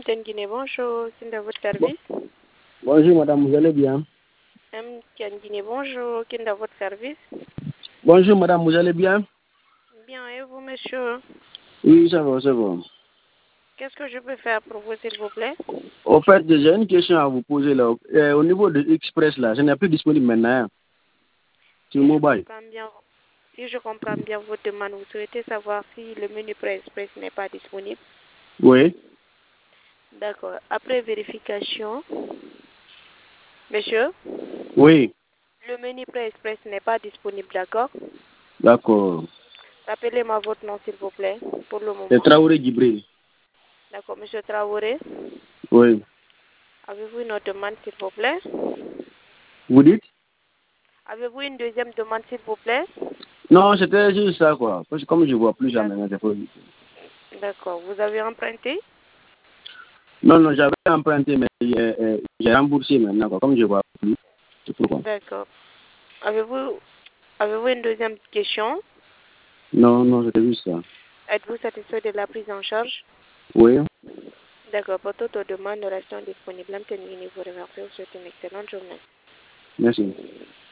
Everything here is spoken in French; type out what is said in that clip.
M'Tien Guinée, bonjour. Qui est dans votre service? Bonjour madame, vous allez bien? M'Tien Guinée, bonjour. Qui est dans votre service? Bonjour madame, vous allez bien? Bien, et vous, monsieur? Oui, ça va, ça va. Qu'est-ce que je peux faire pour vous, s'il vous plaît? Au fait, j'ai une question à vous poser là. Au niveau de Express là, ce n'est plus disponible maintenant. Sur mobile. Si je comprends bien votre demande, vous souhaitez savoir si le menu Express n'est pas disponible? Oui. D'accord. Après vérification, monsieur, Oui. le menu Express n'est pas disponible, d'accord? D'accord. Rappelez-moi votre nom, s'il vous plaît, pour le moment. C'est Traoré Djibril. D'accord, monsieur Traoré. Oui. Avez-vous une autre demande, s'il vous plaît? Vous dites? Avez-vous une deuxième demande, s'il vous plaît? Non, c'était juste ça quoi. Parce que comme je ne vois plus jamais, c'est pas... D'accord. Vous avez emprunté? Non, j'avais emprunté, mais j'ai remboursé maintenant quoi. Comme je ne vois plus, c'est pourquoi. D'accord. Avez-vous une deuxième question? Non, c'était juste ça. Êtes-vous satisfait de la prise en charge? Oui. D'accord. Pour toute demande, nous restons disponibles. Vous remercie. Vous souhaite une excellente journée. Merci.